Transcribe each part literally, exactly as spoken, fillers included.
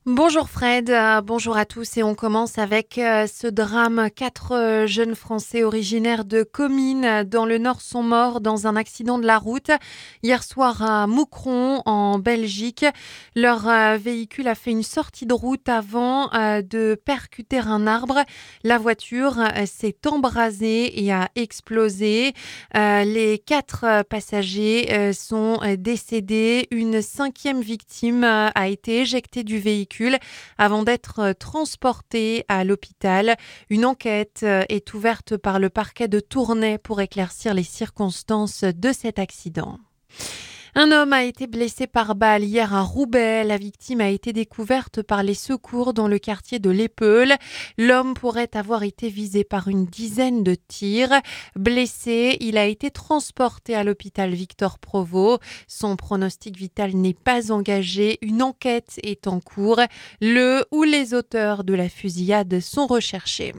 Bonjour Fred, euh, bonjour à tous et on commence avec euh, ce drame. Quatre euh, jeunes Français originaires de Comines euh, dans le Nord sont morts dans un accident de la route hier soir à Moucron en Belgique. Leur euh, véhicule a fait une sortie de route avant euh, de percuter un arbre. La voiture euh, s'est embrasée et a explosé. Euh, les quatre euh, passagers euh, sont euh, décédés. Une cinquième victime euh, a été éjectée du véhicule avant d'être transporté à l'hôpital. Une enquête est ouverte par le parquet de Tournai pour éclaircir les circonstances de cet accident. Un homme a été blessé par balle hier à Roubaix. La victime a été découverte par les secours dans le quartier de l'Épeule. L'homme pourrait avoir été visé par une dizaine de tirs. Blessé, il a été transporté à l'hôpital Victor Provost. Son pronostic vital n'est pas engagé. Une enquête est en cours. Le ou les auteurs de la fusillade sont recherchés.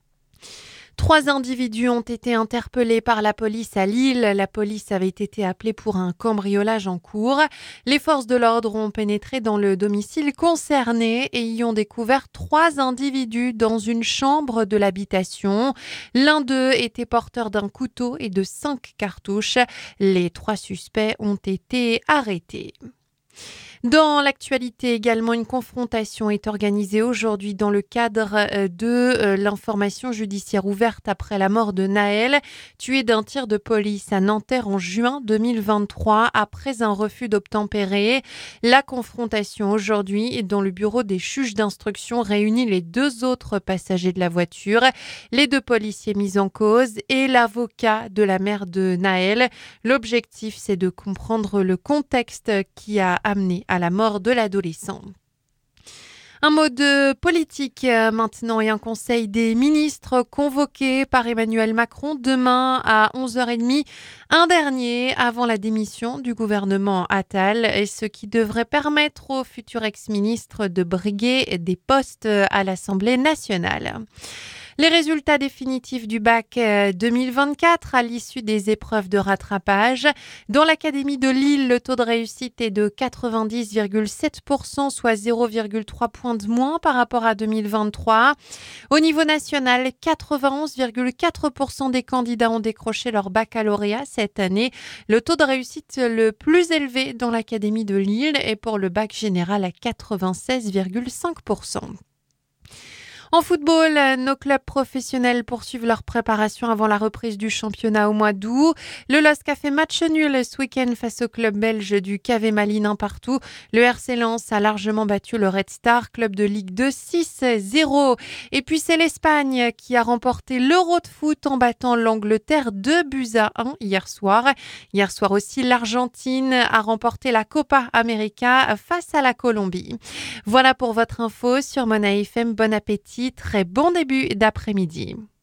Trois individus ont été interpellés par la police à Lille. La police avait été appelée pour un cambriolage en cours. Les forces de l'ordre ont pénétré dans le domicile concerné et y ont découvert trois individus dans une chambre de l'habitation. L'un d'eux était porteur d'un couteau et de cinq cartouches. Les trois suspects ont été arrêtés. Dans l'actualité également, une confrontation est organisée aujourd'hui dans le cadre de l'information judiciaire ouverte après la mort de Naël, tué d'un tir de police à Nanterre en juin deux mille vingt-trois après un refus d'obtempérer. La confrontation aujourd'hui dans le bureau des juges d'instruction réunit les deux autres passagers de la voiture, les deux policiers mis en cause et l'avocat de la mère de Naël. L'objectif, c'est de comprendre le contexte qui a amené à la mort de l'adolescent. Un mot de politique maintenant et un conseil des ministres convoqué par Emmanuel Macron demain à onze heures trente, un dernier avant la démission du gouvernement Attal, et ce qui devrait permettre aux futurs ex-ministres de briguer des postes à l'Assemblée nationale. Les résultats définitifs du bac deux mille vingt-quatre à l'issue des épreuves de rattrapage. Dans l'académie de Lille, le taux de réussite est de quatre-vingt-dix virgule sept pour cent, soit zéro virgule trois points de moins par rapport à deux mille vingt-trois. Au niveau national, quatre-vingt-onze virgule quatre pour cent des candidats ont décroché leur baccalauréat cette année. Le taux de réussite le plus élevé dans l'académie de Lille est pour le bac général à quatre-vingt-seize virgule cinq pour cent. En football, nos clubs professionnels poursuivent leur préparation avant la reprise du championnat au mois d'août. Le L O S C a fait match nul ce week-end face au club belge du K V Malines un partout. Le R C Lens a largement battu le Red Star, club de Ligue deux, six zéro. Et puis c'est l'Espagne qui a remporté l'Euro de foot en battant l'Angleterre deux buts à un hier soir. Hier soir aussi, l'Argentine a remporté la Copa América face à la Colombie. Voilà pour votre info sur Mona F M. Bon appétit. Très bon début d'après-midi.